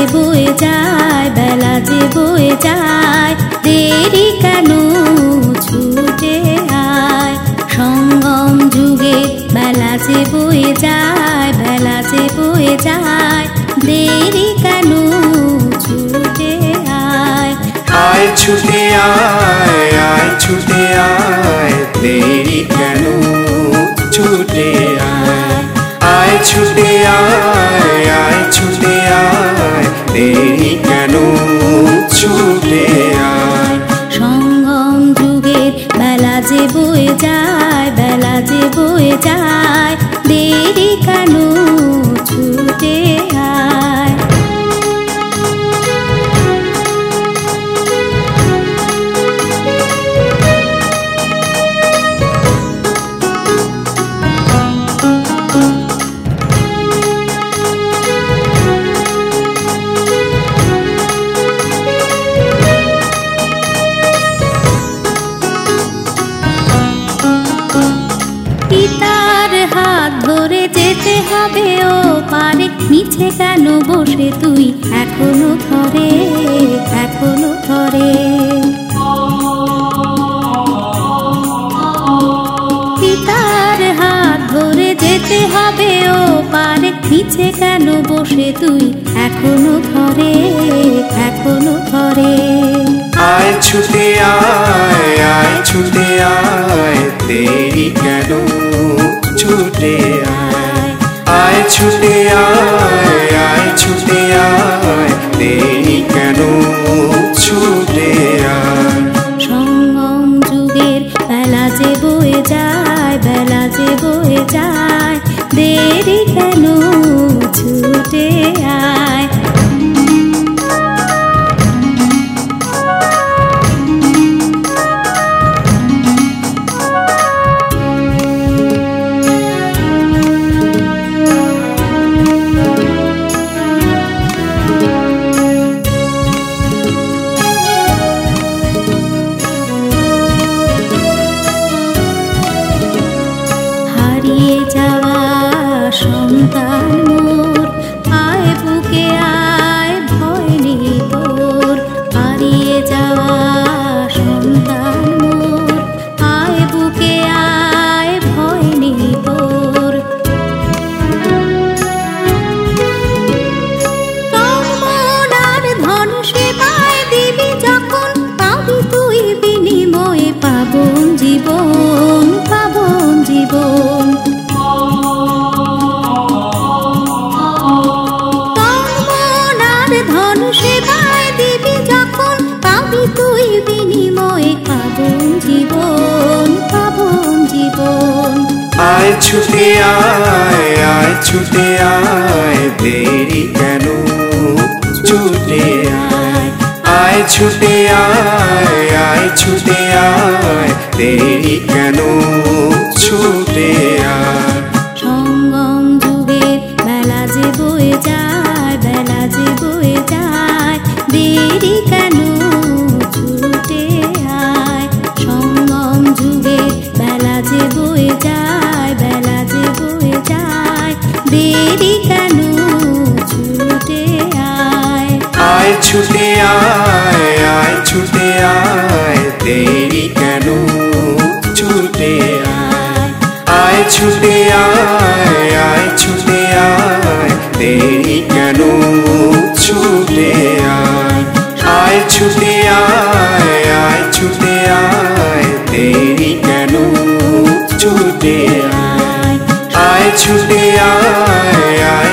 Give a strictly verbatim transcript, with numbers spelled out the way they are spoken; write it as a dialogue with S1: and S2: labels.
S1: যে বয়ে যায়, বেলা যে বয়ে যায়, দেরি কেন ছুটে আয়। সঙ্গম যুগে বেলা যে বয়ে যায়, বেলা যে বয়ে যায়, দেরি কেন ছুটে আয়।
S2: আয় ছুটে আয়, আয় ছুটে আয়, দেরি কেন ছুটে আয়। আয় ছুটে আয়, আয় ছুটে আয়, দেরি কেন ছুটে আয়।
S1: সঙ্গম যুগের বেলা যে বয়ে যায়, বেলা যে বয়ে যায়, দেরি কেন ছুটে আয়। পিতার হাত ধরে যেতে হবে ও পারে, নিচে কেন বসে তুই এখনো ধরে, এখনো ধরে। পিতার হাত ধরে যেতে হবে ও পারে, নিচে কেন বসে তুই এখনো ধরে, এখনো ধরে।
S2: আয় ছুটে আয়, আয় ছুটে আয়, দেরি কেন ছুটে আয়। আয় ছুটে আয়, আয় ছুটে আয়, দেরি কেন ছুটে আয়।
S1: সঙ্গম যুগের বেলা যে বয়ে যায়, বেলা যে বয়ে যায়, দেরি কেন ছুটে আয়। হারিয়ে যাওয়া সন্তান মোর, আয় বুকে আয়, ভয় নেই তোর। হারিয়ে যাওয়া সন্তান মোর, আয় বুকে আয়, ভয় নেই তোর। তন মন আর ধন সেবায় দিবি যখন, পাবি তুই বিনিময়ে পাবন জীবন, পাবন জীবন। তন মন আর ধন সেবায় দিবি যখন, পাবি তুই বিনিময়ে পাবন জীবন, পাবন জীবন।
S2: আয় ছুটে আয়, আয় ছুটে আয়, দেরি কেন ছুটে আয়। আয় ছুটে আয়, আয় ছুটে আয়, দেরি কেন ছুটে আয়।
S1: সঙ্গম যুগের বেলা যে বয়ে যায়, বেলা যে বয়ে যায়, দেরি কেন ছুটে আয়। সঙ্গম যুগের বেলা যে বয়ে যায়, বেলা যে বয়ে যায়, দেরি কেন ছুটে আয়।
S2: আয় ছুটে আয়, আয় ছুটে আয়, দেরি কেন ছুটে আয়। আয় ছুটে আয়, আয় ছুটে আয়, দেরি কেন ছুটে আয়। আয় ছুটে আয়, আয় ছুটে আয়, দেরি কেন ছুটে আয়। আয় ছুটে আয়, আয়